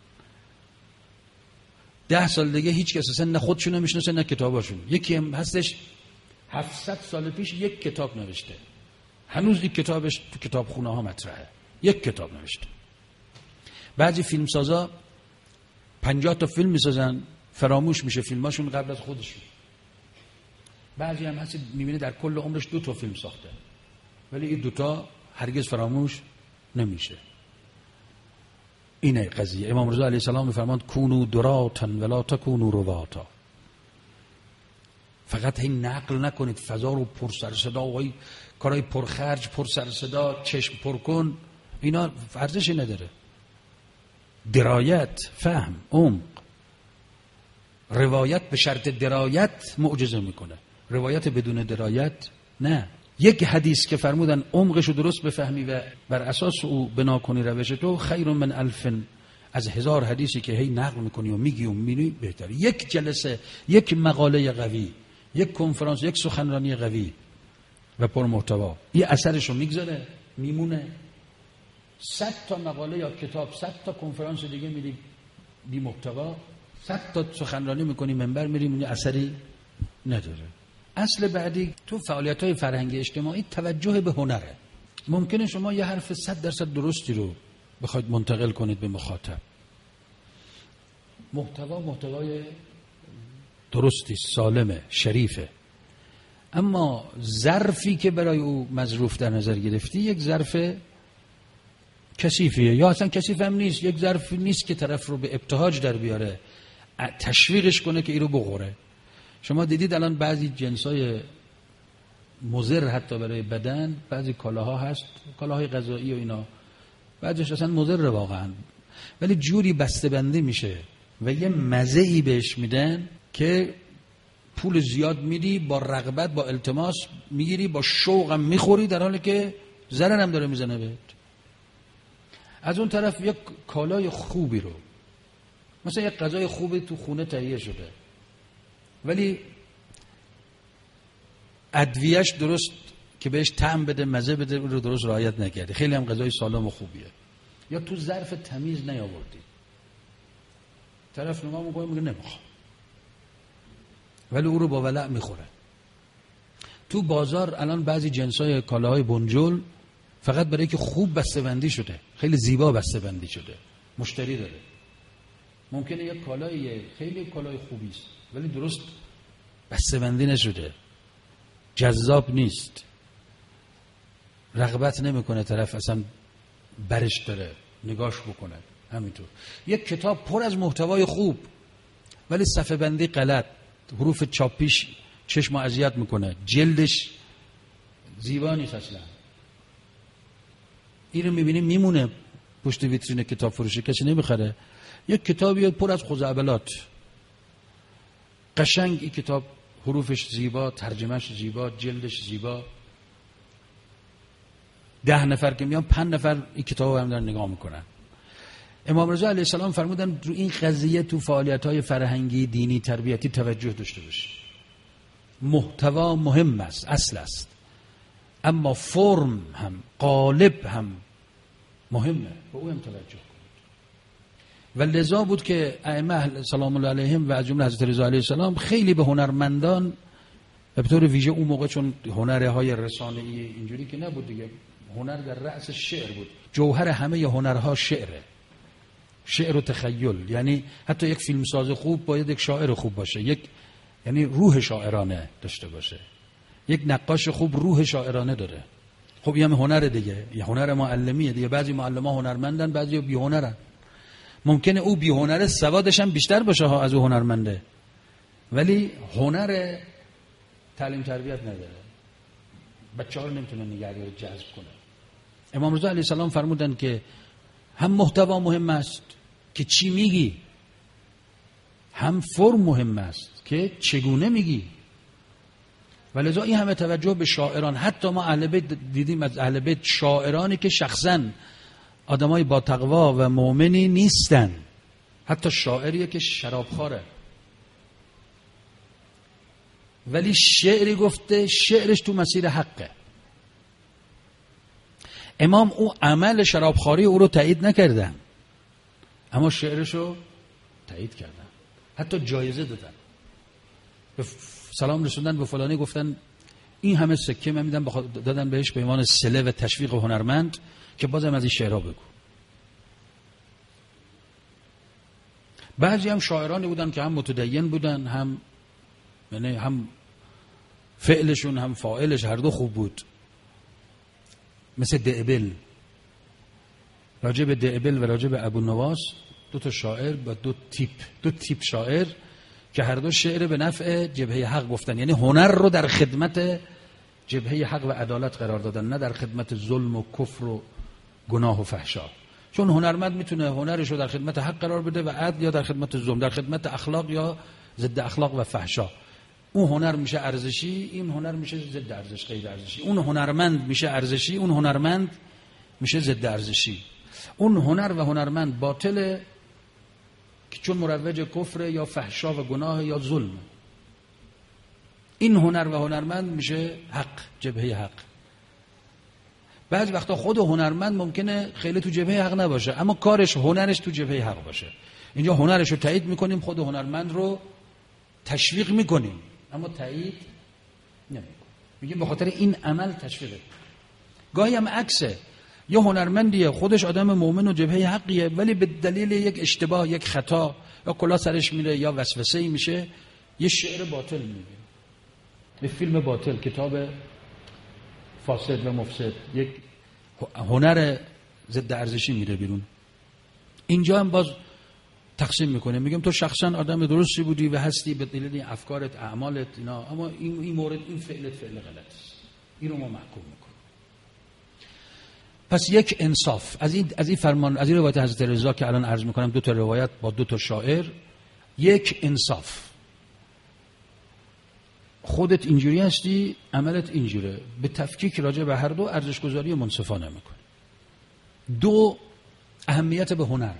Speaker 1: 10 سال دیگه هیچ کس اصلا نه خودشون نمیشناسه نه کتاباشون. یکی هم هستش 700 سال پیش یک کتاب نوشته، هنوز این کتابش تو کتابخونه ها مطرحه، یک کتاب نوشته. بعضی فیلمسازا 50 تا فیلم میسازن، فراموش میشه فیلماشون قبل از خودشون. بعضی هم هست میبینه در کل عمرش 2 تا فیلم ساخته ولی این 2 تا هرگز فراموش نمیشه. اینه قضیه. امام رضا علیه السلام میفرماند کونو دراتا ولا تکونو رواتا. فقط هی نقل نکنید، فضا رو پر سر صدا و کارهای پرخرج، پر سر صدا، چشم پر کن، اینا ارزشی نداره. درایت، فهم، عمق. روایت به شرط درایت معجزه میکنه، روایت بدون درایت نه. یک حدیث که فرمودن عمقش رو درست بفهمی و بر اساس او بنا کنی روش تو، خیر من 1000 از 1000 حدیثی که هی نقل میکنی و میگی و میبینی بهتره. یک جلسه، یک مقاله قوی، یک کنفرانس، یک سخنرانی قوی و پر محتوا، این اثرش رو میگذاره، میمونه. 100 تا مقاله یا کتاب، 100 تا کنفرانس دیگه میری بی محتوا، 100 تا سخنرانی میکنی منبر میری، این اثری نداره. اصل بعدی تو فعالیت‌های فرهنگی اجتماعی توجه به هنره. ممکنه شما یه حرف 100% درستی رو بخواید منتقل کنید به مخاطب، محتوای درستی، سالمه، شریفه، اما ظرفی که برای او مظروف در نظر گرفتی یک ظرف کثیفیه، یا اصلا کثیف هم نیست، یک ظرف نیست که طرف رو به ابتهاج در بیاره، تشویقش کنه که این رو بخوره. شما دیدید الان بعضی جنسای مضر حتی برای بدن، بعضی کالاها هست، کالاهای غذایی و اینا، بعدش اصلا مضر واقعا، ولی جوری بسته‌بندی میشه و یه مزه‌ای بهش میدن که پول زیاد میدی، با رغبت، با التماس میگیری، با شوقم میخوری، در حالی که ضرر هم داره میزنه بهت. از اون طرف یک کالای خوبی رو، مثلا یک غذای خوبی تو خونه تهیه شده ولی ادویه‌اش درست که بهش طعم بده، مزه بده، رو درست رعایت نکردی، خیلی هم غذای سالم و خوبیه، یا تو ظرف تمیز نیاوردی، طرف نگاه میکنه میگه نمیخوام، ولی او رو با ولع میخوره. تو بازار الان بعضی جنسای کالاهای بنجل فقط برای که خوب بسته‌بندی شده، خیلی زیبا بسته‌بندی شده، مشتری داره. ممکنه یک کالای خیلی کالای خوبی است ولی درست بسته‌بندی نشده، جذاب نیست، رغبت نمیکنه طرف اصلا برش داره نگاش بکنه. همینطور یک کتاب پر از محتوای خوب ولی صفحه بندی غلط، حروف چاپیش چشم اذیت میکنه، جلدش زیبا نیست اصلا، این رو میبینیم میمونه پشت ویترین کتاب فروشی، کسی نمیخره. یک کتابی پر از خزعبلات، قشنگ این کتاب حروفش زیبا، ترجمهش زیبا، جلدش زیبا، 10 نفر که میان 5 نفر این کتاب هم دارن نگاه میکنن. امام رضا علیه السلام فرمودن رو این قضیه تو فعالیت‌های فرهنگی، دینی، تربیتی توجه داشته باشید. محتوا مهم است، اصل است، اما فرم هم، قالب هم مهمه، به او هم توجه کنید. و لذا بود که ائمه سلام الله علیهم و از جمله حضرت رضا علیه السلام خیلی به هنرمندان و به طور ویژه اون موقع، چون هنرهای رسانه‌ای اینجوری که نبود دیگه، هنر در رأس شعر بود، جوهر همه هنرها شعره، شعر و تخیل. یعنی حتی یک فیلمساز خوب باید یک شاعر خوب باشه، یعنی روح شاعرانه داشته باشه. یک نقاش خوب روح شاعرانه داره. خب این هم هنر دیگه، یه هنر معلمیه دیگه. بعضی معلم‌ها هنرمندن، بعضی بی‌هنرن. ممکنه او بی‌هنره سوادش هم بیشتر باشه ها از او هنرمنده، ولی هنر تعلیم تربیت نداره، بچه‌ها رو نمیتونه نگهداری رو جذب کنه. امام رضا علیه السلام فرمودن که هم محتوا مهم است که چی میگی، هم فرم مهم است که چگونه میگی. ولذا این همه توجه به شاعران. حتی ما اهل بیت دیدیم از اهل بیت شاعرانی که شخصاً آدمای با تقوا و مؤمنی نیستن، حتی شاعریه که شرابخواره ولی شعری گفته، شعرش تو مسیر حقه. امام او عمل شرابخواری او رو تایید نکردن، اما شعرش رو تایید کردن، حتی جایزه دادن، به سلام رسوندن به فلانی، گفتن این همه سکه من میدم، دادن بهش به عنوان صله و تشویق هنرمند که بازم از این شعرها بگو. بعضی هم شاعرانی بودن که هم متدین بودن، هم فعلشون هم فاعلش هر دو خوب بود، مثل دعبل. راجع به دعبل و راجع به ابو نواس، دو تا شاعر و دو تیپ شاعر که هر دو شعر به نفع جبهه حق گفتن، یعنی هنر رو در خدمت جبهه حق و عدالت قرار دادن، نه در خدمت ظلم و کفر و گناه و فحشا. چون هنرمند میتونه هنرش رو در خدمت حق قرار بده و عدل، یا در خدمت ظلم، در خدمت اخلاق یا ضد اخلاق و فحشا. اون هنر میشه ارزشی، این هنر میشه ضد ارزش، غیر ارزشی. اون هنرمند میشه ارزشی، اون هنرمند میشه ضد ارزشی. اون هنر و هنرمند باطله که چون مروج کفر یا فحشا و گناه یا ظلم. این هنر و هنرمند میشه حق، جبهه حق. بعضی وقتا خود هنرمند ممکنه خیلی تو جبهه حق نباشه، اما کارش، هنرش تو جبهه حق باشه. اینجا هنرش رو تایید میکنیم، خود هنرمند رو تشویق میکنیم، اما تایید نمیکنیم، میگیم به خاطر این عمل تشویقه. گاهی هم عکسه، یه هنرمندیه خودش آدم مؤمن و جبهه حقیه، ولی به دلیل یک اشتباه، یک خطا، یا کلا سرش میره یا وسوسه‌ای میشه، یه شعر باطل میگه، یه فیلم باطل، کتاب فاسد و مفسد، یک هنر ضد ارزشی میره بیرون. اینجا هم باز تقسیم میکنه، میگم تو شخصا آدم درستی بودی و هستی به دلیل افکارت، اعمالت، اینا، اما این مورد، این فعل غلط است، این رو ما محکوم میکنیم. پس یک انصاف از این فرمان، از این روایت حضرت رضا که الان عرض میکنم، 2 تا روایت با 2 تا شاعر، یک انصاف. خودت اینجوری هستی، عملت اینجوره، به تفکیک راجع به هر دو ارزش‌گذاری منصفانه میکنی. 2 اهمیت به هنر.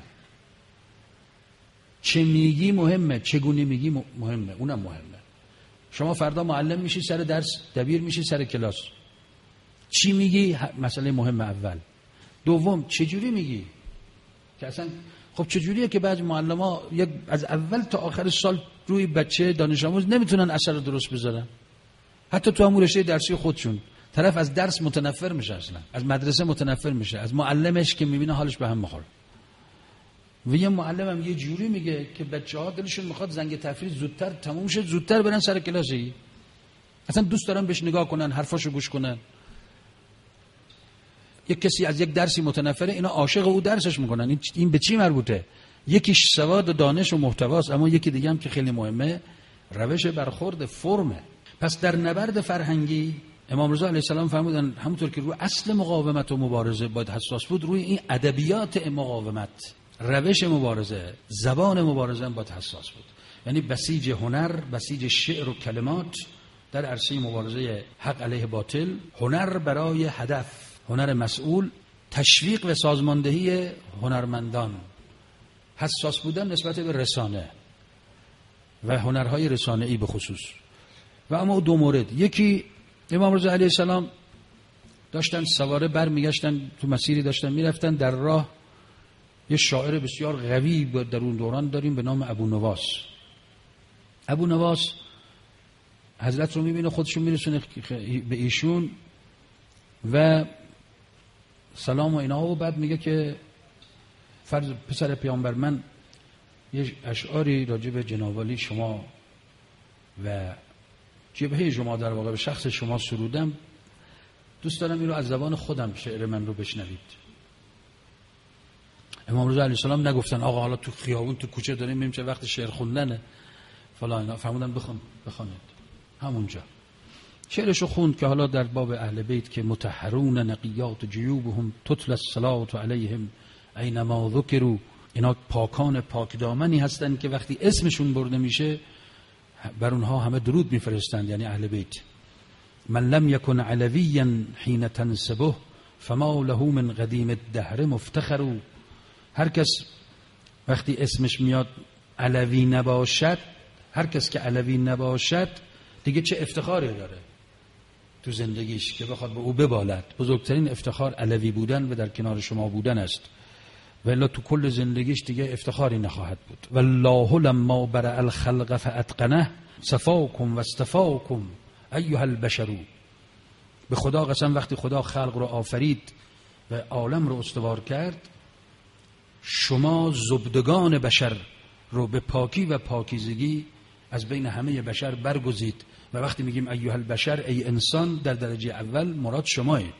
Speaker 1: چه میگی مهمه، چگونه میگی مهمه، اونم مهمه. شما فردا معلم میشی، سر درس دبیر میشی، سر کلاس چی میگی مسئله مهم اول. دوم چجوری میگی، که اصلا خب چجوریه که بعضی معلم‌ها از اول تا آخر سال روی بچه دانش آموز نمیتونن اثر درست بذارن، حتی تو همون رشته درسی خودشون. طرف از درس متنفر میشه، اصلا از مدرسه متنفر میشه، از معلمش که میبینه حالش به هم میخوره. و یه معلم هم یه جوری میگه که بچه‌ها دلشون میخواد زنگ تفریح زودتر تموم شه، زودتر برن سر کلاسی، اصلا دوست دارن بهش نگاه کنن، حرفاشو گوش کنن. یک کسی از یک درسی متنفره، اینا عاشق او درسش میکنن. این به چی مربوطه؟ یکیش سواد و دانش و محتواست، اما یکی دیگه هم که خیلی مهمه روش برخورد، فرمه. پس در نبرد فرهنگی امام رضا علیه السلام فرمودن همونطور که روی اصل مقاومت و مبارزه باید حساس بود، روی این ادبیات مقاومت، روش مبارزه، زبان مبارزه هم باید حساس بود. یعنی بسیج هنر، بسیج شعر و کلمات در عرصه مبارزه حق علیه باطل، هنر برای هدف، هنر مسئول، تشویق و سازماندهی هنرمندان، حساس بودن نسبت به رسانه و هنرهای رسانه‌ای به خصوص. و اما 2 مورد، یکی امام رضا علیه السلام داشتن سواره برمیگشتن، تو مسیری داشتن میرفتن، در راه یه شاعر بسیار قوی در اون دوران داریم به نام ابو نواس. ابو نواس حضرت رو میبینه، خودشون میرسونه به ایشون و سلام و اینا، و بعد میگه که فرض پسر پیامبر، من یه اشعاری راجع به جناب علی شما و جبهه شما در واقع به شخص شما سرودم، دوست دارم این رو از زبان خودم شعر من رو بشنوید. امام رضا علیه السلام نگفتن آقا حالا تو خیابون تو کوچه داریم میریم چه وقت شعر خوندنه فلان، فرمودن بخونید. همونجا شعرشو خوند که حالا در باب اهل بیت که مطهرون نقیات جیوبهم تتل الصلاة علیهم اینما ذکروا، اینا پاکان پاک دامنی هستند که وقتی اسمشون برده میشه بر اونها همه درود میفرستند، یعنی اهل بیت. من لم یکن علویا حین تنسبه فما له من قدیم الدهر مفتخر. هر کس وقتی اسمش میاد علوی نباشد، هر کس که علوی نباشد دیگه چه افتخاری داره تو زندگیش که بخواد به او ببالد. بزرگترین افتخار علوی بودن و در کنار شما بودن است، ولی تو کل زندگیش دیگه افتخاری نخواهد بود. والله لما برأ الخلق فاتقنه صفاکم و استفاکم ایها البشر. به خدا قسم وقتی خدا خلق رو آفرید و عالم رو استوار کرد، شما زبدگان بشر رو به پاکی و پاکیزگی از بین همه بشر برگزید. و وقتی میگیم ایها البشر، ای انسان، در درجه اول مراد شمایید.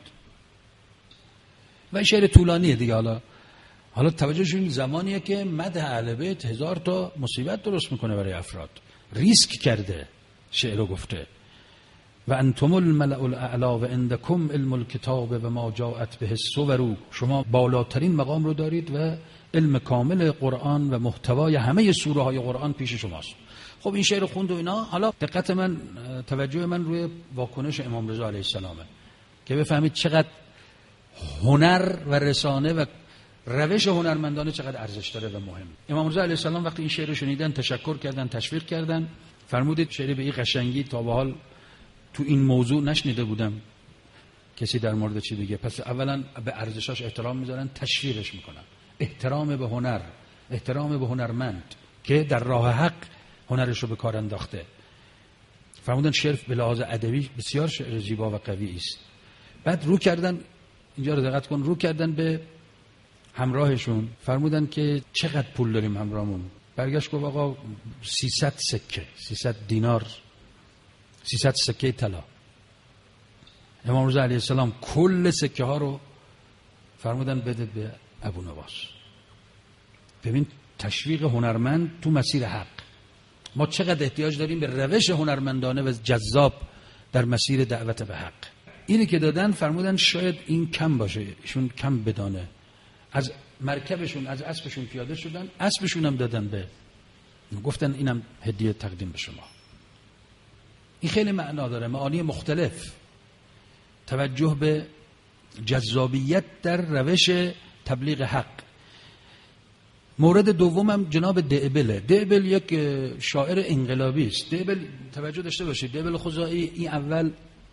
Speaker 1: و این شعر طولانیه دیگه. حالا توجهشون زمانیه که مدح اهل بیت 1000 تا مصیبت درست میکنه برای افراد. ریسک کرده، شعر رو گفته و انتم الملأ الاعلی و عندکم علم الکتاب و ما جاءت به الصور. شما بالاترین مقام رو دارید و علم کامل قرآن و محتوای همه سوره های قرآن پیش شماست. خب این شعر خوند و اینا. حالا دقت من، توجه من روی واکنش امام رضا علیه السلامه که بفهمید چقدر هنر و رسانه و روش هنرمندانه چقدر ارزش داره و مهم. امام رضا علیه السلام وقتی این شعر رو شنیدن تشکر کردن، تشویق کردن، فرمودید شعر به این قشنگی تا به حال تو این موضوع نشنیده بودم کسی در مورد چی بگه. پس اولا به ارزشاش احترام میذارن، تشویقش میکنن. احترام به هنر، احترام به هنرمند که در راه حق هنرش رو به کار انداخته. فرمودن شعر به لحاظ ادبی بسیار شعر زیبا و قوی است. بعد رو کردن، اینجا رو دقت کن، رو کردن به همراهشون، فرمودن که چقدر پول داریم همراهمون. برگشت گفت آقا 300 سکه، 300 دینار، 300 سکه طلا. امام رضا علیه السلام کل سکه ها رو فرمودن بده به ابو نواس. ببین تشویق هنرمند تو مسیر حق. ما چقدر احتیاج داریم به روش هنرمندانه و جذاب در مسیر دعوت به حق. اینی که دادن فرمودن شاید این کم باشه، ایشون کم بدانه. از مرکبشون از اسبشون پیاده شدن، اسبشون هم دادن به، گفتن اینم هدیه تقدیم به شما. این خیلی معنا داره، معانی مختلف. توجه به جذابیت در روش تبلیغ حق. مورد دومم جناب دعبله. دعبل یک شاعر انقلابی است. دعبل توجه داشته باشید، دعبل خزاعی این اول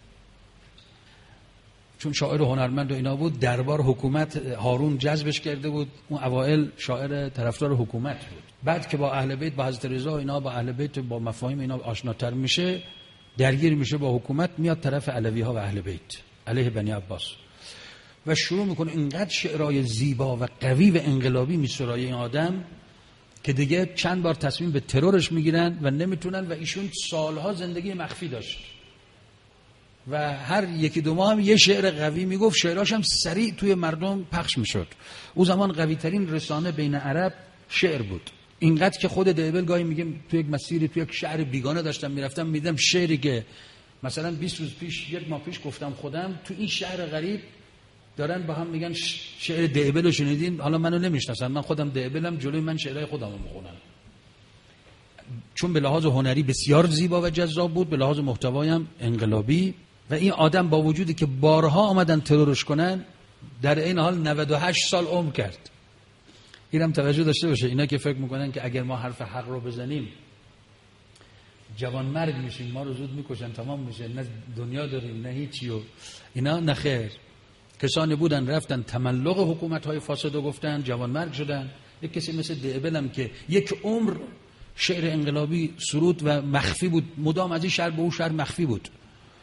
Speaker 1: چون شاعر هنرمند و اینا بود، دربار حکومت هارون جذبش کرده بود، اون اوائل شاعر طرفدار حکومت بود. بعد که با اهل بیت، با حضرت رضا اینا، با اهل بیت، با مفاهیم اینا آشناتر میشه، درگیر میشه با حکومت، میاد طرف علوی ها و اهل بیت علیه بنی عباس و شروع میکنه اینقدر شعرهای زیبا و قوی و انقلابی میسرای این آدم که دیگه چند بار تصمیم به ترورش میگیرن و نمیتونن. و ایشون سالها زندگی مخفی داشت و هر یکی دو ماه هم یه شعر قوی میگفت، شعراش هم سریع توی مردم پخش میشد. اون زمان قوی ترین رسانه بین عرب شعر بود، اینقدر که خود دعبل گاهی میگم توی یک مسیری توی یک شهر بیگانه داشتم میرفتم، میدم شعری که مثلا 20 روز پیش، یک ماه پیش گفتم خودم، تو این شهر غریب دارن با هم میگن شعر دعبل رو شنیدین؟ حالا منو نمیشناسن، من خودم دعبلم، جلوی من شعرهای خودم رو میخونن. چون به لحاظ هنری بسیار زیبا و جذاب بود، به لحاظ محتوایی هم انقلابی. و این آدم با وجودی که بارها آمدن ترورش کنن، در این حال 98 سال عمر کرد. اینم توجه داشته باشه، اینا که فکر میکنن که اگر ما حرف حق رو بزنیم جوان مرگ میشیم، ما رو زود میکشن، تمام میشه، نه دنیا داریم نه هیچی و اینا. نخیر، کسانی بودن رفتن تملق حکومت‌های فاسد و گفتن، جوان مرگ شدن. یک کسی مثل دعبلم که یک عمر شعر انقلابی سرود و مخفی بود، مدام از این شهر به اون شهر مخفی بود،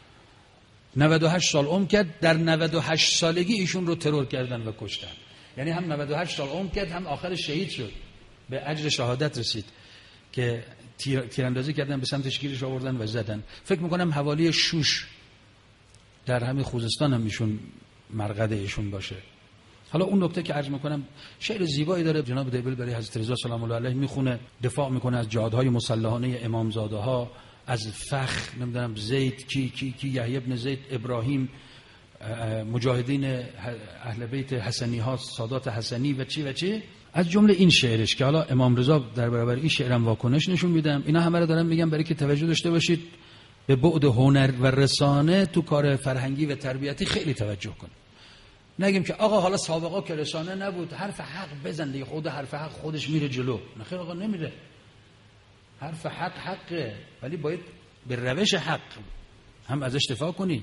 Speaker 1: 98 سال عمر کرد. در 98 سالگی ایشون رو ترور کردن و کشتن. یعنی هم 98 سال عمر کرد، هم آخر شهید شد، به اجر شهادت رسید که تیراندازی کردن، به سمتش گیرش آوردن و زدن. فکر میکنم حوالی شوش در همین خوزستان هم ایشون مرقد ایشون باشه. حالا اون نکته که عرض میکنم، شعر زیبایی داره جناب دعبل برای حضرت رضا سلام الله علیه، میخونه، دفاع میکنه از جهادهای مسلحانه امامزاده ها، از فخر، نمیدونم زید کی یحیی ابن زید، ابراهیم، مجاهدین اهل بیت حسنی ها، سادات حسنی و چی از جمله این شعرش که حالا امام رضا در برابر این شعرم واکنش نشون میدم. اینا همه رو دارم میگم برای که توجه داشته باشید به بعد هنر و رسانه تو کار فرهنگی و تربیتی خیلی توجه کنید. نگیم که آقا حالا سابقا که رسانه نبود، حرف حق بزن دیگه، خود حرف حق خودش میره جلو. نخیر آقا، نمیره. حرف حق حقه، ولی باید به روش حق هم ازش دفاع کنی.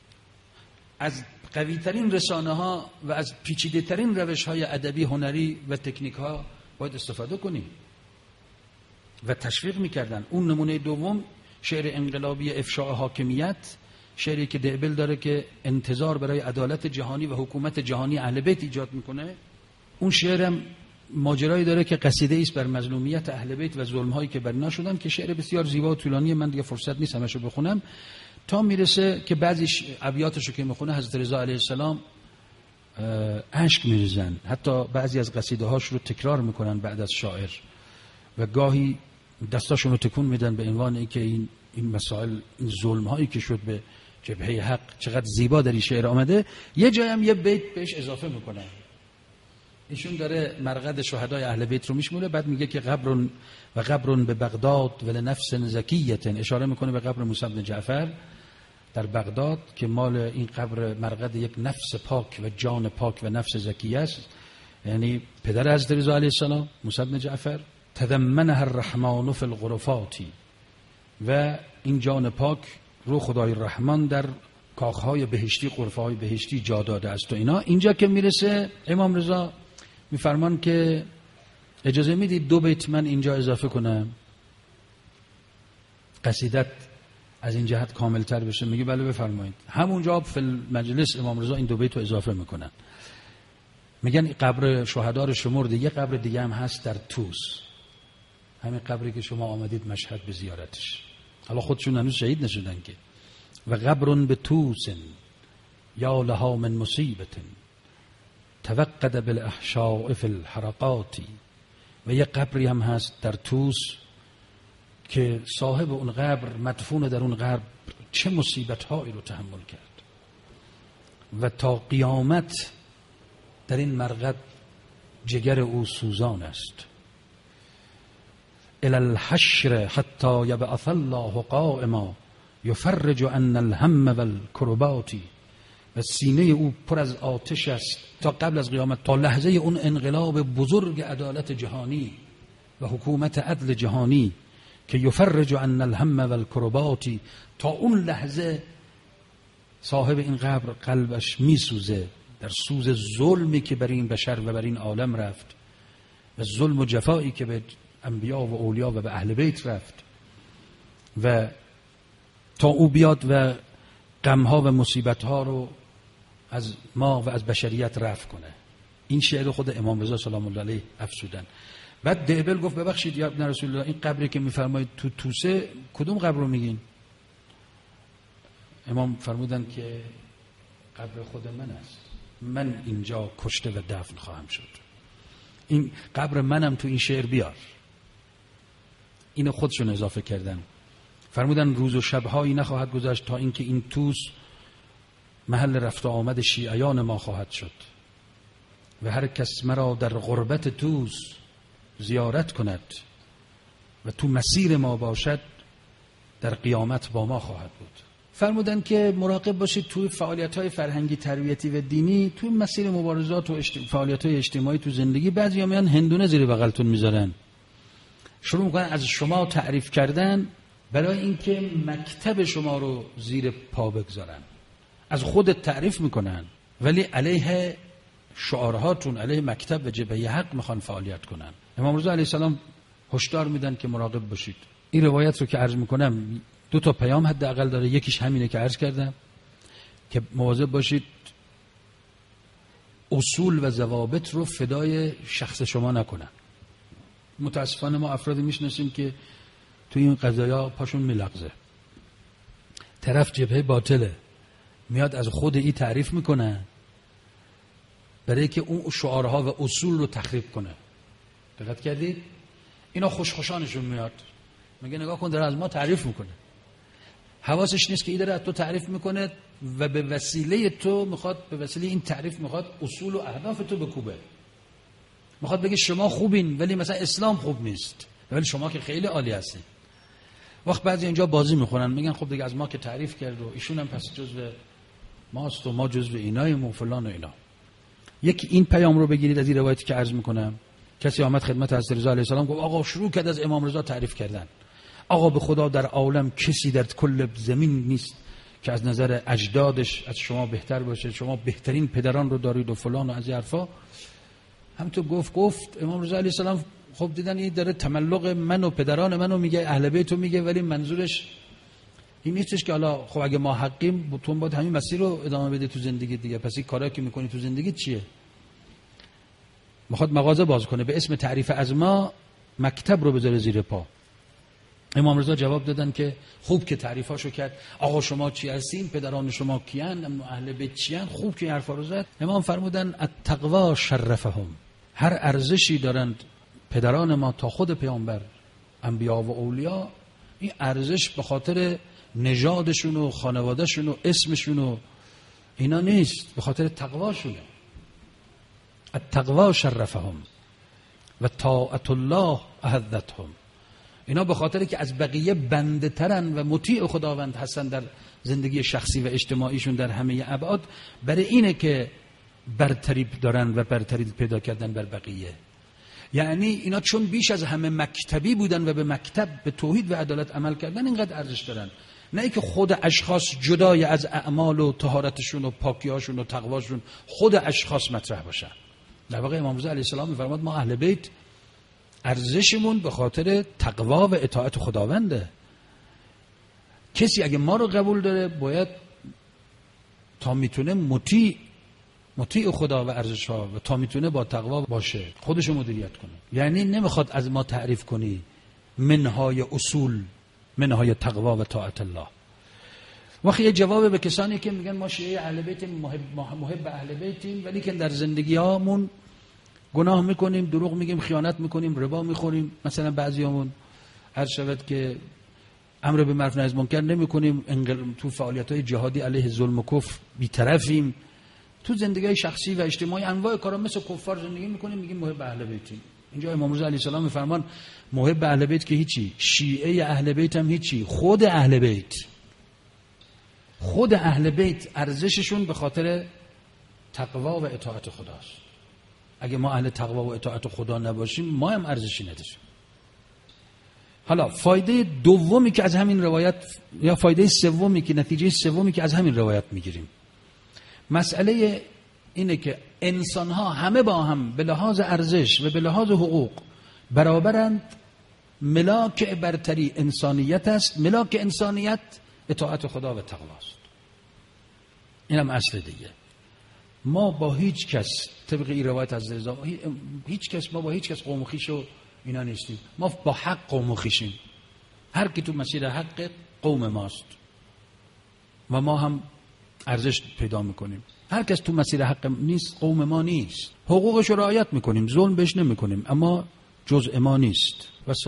Speaker 1: از قوی ترین رسانه ها و از پیچیده ترین روش های ادبی، هنری و تکنیک ها باید استفاده کنی و تشویق میکردن. اون نمونه دوم شعر انقلابی افشاء حاکمیت، شعری که دعبل داره که انتظار برای عدالت جهانی و حکومت جهانی اهل بیت ایجاد میکنه. اون شعرم ماجرایی داره که قصیده است بر مظلومیت اهل بیت و ظلم هایی که بر اینا شدن، که شعر بسیار زیبا و طولانی، من دیگه فرصت نیست همشو بخونم، تا میرسه که بعضی ابیاتشو که میخونه حضرت رضا علیه السلام اشک میریزن، حتی بعضی از قصیده هاش رو تکرار میکنن بعد از شاعر و گاهی دستاشون رو تکون میدن به عنوان اینکه این مسائل، این ظلم هایی که شد به جبهه حق چقدر زیبا در این شعر آمده. یه جایی هم یه بیت بهش اضافه میکنن. ایشون داره مرقد شهدای اهل بیت رو میشموله، بعد میگه که قبر به بغداد ولنفس زکیه، اشاره میکنه به قبر موسی بن جعفر در بغداد که مال این قبر مرقد یک نفس پاک و جان پاک و نفس زکیه است، یعنی پدر حضرت رضا علیه السلام موسی بن جعفر. تضمنها الرحمن فی الغرفات، و این جان پاک رو خدای رحمان در کاخهای بهشتی، غرفه‌های بهشتی جا داده است. و اینا اینجا که میرسه امام رضا میفرمان که اجازه میدید 2 بیت من اینجا اضافه کنم، قصیدت از این جهت کاملتر بشه. میگه بله بفرمایید. همونجا فی مجلس امام رضا این 2 بیت رو اضافه میکنن. میگن قبر شهدا رو شمرده، یه قبر دیگه هم هست در توس، همین قبری که شما آمدید مشهد به زیارتش. حالا خودشون هنوز شهید نشدن که. و قبر به توس یا لها من مصیبت توقد بالاحشاء فی الحرقات، و یه قبری هم هست در توس که صاحب اون قبر، مدفون در اون قبر، چه مصیبت هایی رو تحمل کرد. و تا قیامت در این مرقد جگر او سوزان است. الی الحشر حتی یبعث الله قائما یفرج عنا الهم والکربات. و سینه او پر از آتش است تا قبل از قیامت، تا لحظه اون انقلاب بزرگ عدالت جهانی و حکومت عدل جهانی که یفرج عنا الهم والکربات، تا اون لحظه صاحب این قبر قلبش میسوزه در سوز ظلمی که بر این بشر و بر این عالم رفت و ظلم و جفایی که به انبیا و اولیا و به اهل بیت رفت، و تا او بیاد و غمها و مصیبتها رو از ما و از بشریت رفع کنه. این شعر خود امام رضا سلام الله علیه افسودن. بعد دهبل گفت ببخشید یا ابن رسول الله، این قبری که میفرمایید تو توسه کدوم قبر رو میگین؟ امام فرمودن که قبر خود من است، من اینجا کشته و دفن خواهم شد. این قبر منم تو این شعر بیار. اینو خودشون اضافه کردن. فرمودن روز و شبهایی نخواهد گذشت تا اینکه این توس محل رفت و آمد شیعیان ما خواهد شد و هر کس مرا در غربت توس زیارت کند و تو مسیر ما باشد در قیامت با ما خواهد بود. فرمودن که مراقب باشید توی فعالیت‌های فرهنگی تربیتی و دینی، توی مسیر مبارزات و فعالیت‌های اجتماعی تو زندگی، بعضیا میان هندونه زیر بغلتون میذارن، شروع میکنن از شما تعریف کردن برای اینکه مکتب شما رو زیر پا بگذارن. از خودت تعریف میکنن ولی علیه شعارهاتون، علیه مکتب و جبهه حق میخوان فعالیت کنن. امام رضا علیه السلام هشدار میدن که مراقب باشید. این روایت رو که عرض میکنم 2 پیام حداقل داره. یکیش همینه که عرض کردم که مواظب باشید اصول و ضوابط رو فدای شخص شما نکنن. متاسفانه ما افرادی میشناسیم که توی این قضایا پاشون میلغزه. طرف جبهه باطله، میاد از خود این تعریف میکنه برای که اون شعارها و اصول رو تخریب کنه. دقت کردید؟ اینا خوشخوشانشون میاد، میگه نگاه کن داره از ما تعریف میکنه. حواسش نیست که این داره از تو تعریف میکنه و به وسیله تو میخواد، به وسیله این تعریف میخواد اصول و اهداف تو بکوبه. میخواد بگه شما خوبین ولی مثلا اسلام خوب نیست، ولی شما که خیلی عالی هستین. وقت بعضی اینجا بازی میخونن، میگن خب دیگه از ما که تعریف کرد و ایشون هم پس جزو ماست و ما جزو ایناییم و فلان و اینا. یکی این پیام رو بگیرید از این روایتی که عرض میکنم. کسی آمد خدمت حضرت رضا علیه السلام گفت آقا شروع کرد از امام رضا تعریف کردن. آقا به خدا در عالم کسی در کل زمین نیست که از نظر اجدادش از شما بهتر باشه، شما بهترین پدران رو دارید و فلان و از این حرفا. همینطور گفت امام رضا علیه السلام خب دیدن این داره تملق من و پدران منو میگه، اهل بیتو میگه، ولی منظورش این نیستش که حالا خب اگه ما حقیم تو باید همین مسیر رو ادامه بده تو زندگی دیگه. پس این کارا که میکنی تو زندگی چیه؟ میخواد مغازه باز کنه به اسم تعریف از ما، مکتب رو بذاره زیر پا. امام رضا جواب دادن که خوب که تعریفاشو کرد، آقا شما چی هستین، پدران شما کیان، اهل بیت چیان، خوب که حرفا رو زد. امام فرمودن التقوا شرفهم، هر ارزشی دارند پدران ما تا خود پیامبر، انبیا و اولیا، این ارزش به خاطر نژادشون و خانوادهشون و اسمشون و اینا نیست، به خاطر تقواشونه. التقوا شرفهم و طاعت الله اهدتهم. اینا به خاطر که از بقیه بنده ترن و مطیع خداوند هستن در زندگی شخصی و اجتماعیشون در همه ابعاد، برای اینه که برتری دارن و برتری پیدا کردن بر بقیه. یعنی اینا چون بیش از همه مکتبی بودن و به مکتب، به توحید و عدالت عمل کردن، اینقدر ارزش دارن. نه اینکه خود اشخاص جدای از اعمال و طهارتشون و پاکیاشون و تقواشون خود اشخاص مطرح باشن. در واقع امام رضا علیه السلام می‌فرماد ما اهل بیت ارزشمون به خاطر تقوا و اطاعت خداونده. کسی اگه ما رو قبول داره باید تا میتونه مطیع خدا و ارزش‌ها و تا میتونه با تقوا باشه، خودشو مدیریت کنه. یعنی نمیخواد از ما تعریف کنی منهای اصول، منهای تقوا و طاعت الله. وقتی یه جواب به کسانی که میگن ما شیعه اهل بیتیم، محب اهل بیتیم، ولی که در زندگیامون گناه میکنیم، دروغ میگیم، خیانت میکنیم، ربا میخوریم. مثلا بعضیامون هر شود که امر به معروف نهی از منکر نمیکنیم، تو فعالیت‌های جهادی علیه ظلم و کفر بی‌طرفیم، تو زندگی شخصی و اجتماعی انواع کارا مثل کفار زندگی میکنیم، میگیم محب اهل بیتیم. اینجا امام رضا علیه السلام میفرمان محب اهل بیت که هیچی، شیعه اهل بیت هم هیچی، خود اهل بیت ارزششون به خاطر تقوا و اطاعت خداست. اگه ما اهل تقوا و اطاعت خدا نباشیم ما هم ارزشی نداریم. حالا فایده دومی که از همین روایت، یا فایده سومی که نتیجه سومی که از همین روایت میگیریم، مسئله اینه که انسان‌ها همه با هم به لحاظ ارزش و به لحاظ حقوق برابرند. ملاک برتری انسانیت است. ملاک انسانیت اطاعت خدا و تقواست. اینم اصل دیگه. ما با هیچ کس طبق این روایت از رضا ما با هیچ کس قوم و خویش و اینا نیستیم. ما با حق قوم و خویشیم. هر کی تو مسیر حق قوم ماست و ما هم ارزش پیدا میکنیم. هر کس تو مسیر حق نیست قوم ما نیست. حقوقش رو رعایت میکنیم، ظلم بهش نمیکنیم، اما جزء ما نیست.